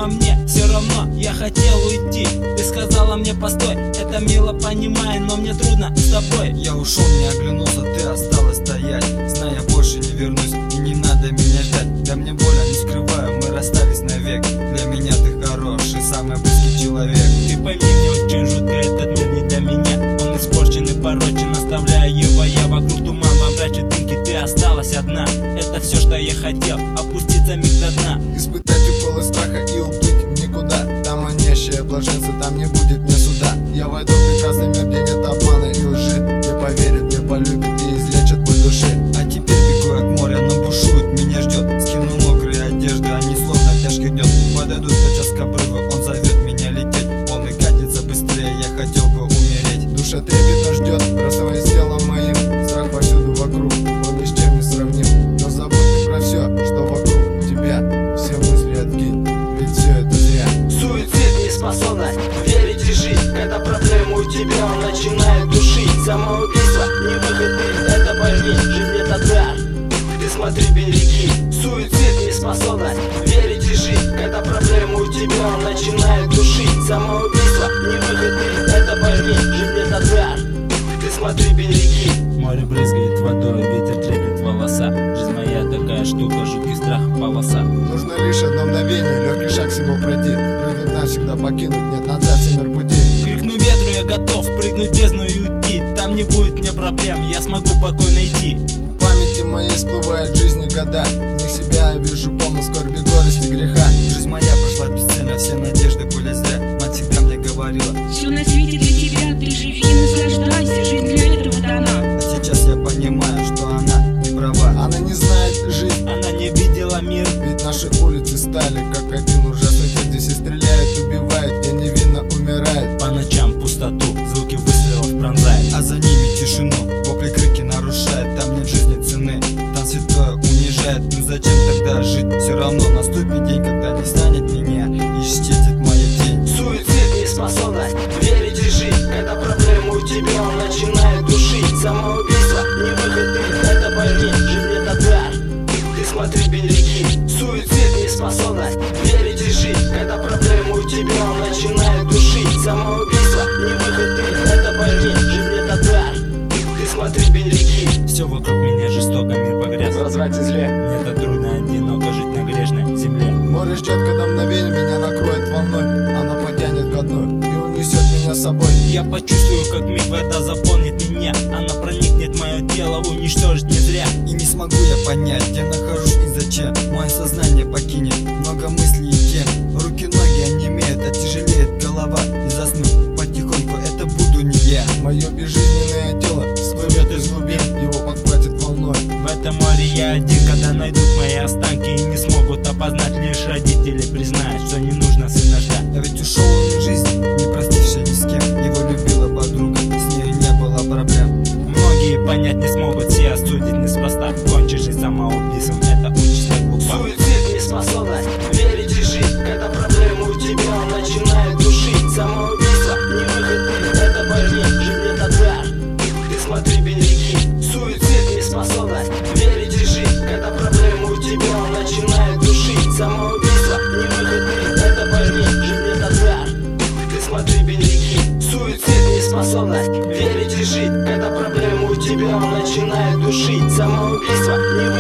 а мне все равно, я хотел уйти. Ты сказала мне постой, это мило, понимаю, но мне трудно с тобой. Я ушел, не оглянулся, ты осталась стоять. Знаю, я больше не вернусь, и не надо меня ждать. Да мне больно, не скрываю, мы расстались навек. Для меня ты хороший, самый близкий человек. Ты пойми, мне очень жутко, этот мир не для меня. Он испорчен и порочен, оставляя его я. Вокруг туман, во мрачной дымке ты осталась одна. Это все, что я хотел, опуститься миг до дна. Испытать уколы страха и уплыть в никуда. Там манящее блаженство, там не будет мне суда. Я войду в прекрасный мир, где нет обмана и лжи. Мне поверят, мне полюбят и излечат боль души. А теперь бегу я к морю, оно бушует, меня ждет. Скину мокрые одежды, они словно тяжкий гнет. Подойдут сейчас к обрыву, он зовет меня лететь. Он и катится быстрее, я хотел бы умереть. Душа трепетно ждет, расставаясь с телом моим. Страх повсюду вокруг, он ни с чем не сравним. Но забудь ты про все, что вокруг тебя. Все мысли откинь, ведь все это зря. Суицид не способна верить и жить, когда проблема у тебя, он начинает душить. Самоубийство не выход, это больней, жизнь это дар. Ты смотри, береги. Суицид не способна верить и жить, когда проблема у тебя, он начинает душить. Самоубийство не выход, это больней, жизнь это дар. Ты смотри, береги. Море брызгает водой, ветер трепет волоса. Жизнь моя такая штука, жуткий страх полоса. Нужно лишь одно мгновение, легкий шаг всего пройти. Прыгнуть навсегда, покинуть, нет назад, всемир пути. Крикну ветру, я готов прыгнуть в бездну и уйти. Там не будет мне проблем, я смогу покой найти. В памяти моей всплывают жизни года. В них себя я вижу полно скорби, горести, греха. Жизнь моя прошла бесцельно, все надежды были зря. Мать всегда мне говорила: все на свете для тебя, ты живи, наслаждайся, жизнь для этого дана. а сейчас я понимаю, что она не права. Она не знает жизнь, Она не видела мир. ведь наши улицы стали как один ужасный день. Здесь и стреляют, убивают, и невинно умирает. По ночам пустоту, звуки выстрелов пронзает. А за ними тишину, вопли крики нарушает. Там нет жизни цены, там святое унижает. Ну зачем тогда жить? Все равно наступит день, когда не станет меня и исчезнет моя тень. Суицид не способна верить и жить, когда проблема у тебя, он начинает душить. Самоубийство не выход, это больней, жизнь это дар. Ты смотри, береги. Суицид не способна верить и жить, когда проблема у тебя, он начинает душить. Самоубийство не выход, это больней, жизнь это дар. Ты смотри, береги. Все вокруг меня жестоко, мир погряз В разврате зле. Мне так трудно, одиноко жить на грешной земле. Море ждет, когда мгновение меня накроет волной. Оно потянет ко дну и унесет меня с собой. Я почувствую, как миг вода заполнит меня. Она проникнет в мое тело, уничтожит не зря. И не смогу я понять, где нахожусь и зачем. Мое сознание покинет много мыслей и тем. Руки-ноги онемеют, оттяжелеет голова. И заснуть потихоньку, это буду не я. Мое безжизненное тело всплывет из глубин, его подхватит волной. В этом море я один, когда найдут мои останки и не смогут опознать. Лишь родители признают, что не нужно сына ждать. А ведь ушел он из жизни, не простивший ни с кем. Его любила подруга, с нею не было проблем. Многие понять не смогут, все осудить неспроста. Кончишь жизнь самоубийством, это участь так глупа. Суицид не способна верить и жить, когда проблема у тебя, он начинает душить. Самоубийство не выход, это больней, жизнь это дар. Ты смотри, береги. Суицид не способна верить и жить, когда проблема у тебя, он начинает душить. Самоубийство не выход, это больней, жизнь это дар. Ты смотри, береги. Суицид не способна верить и жить, когда проблема у тебя, он начинает душить. Самоубийство не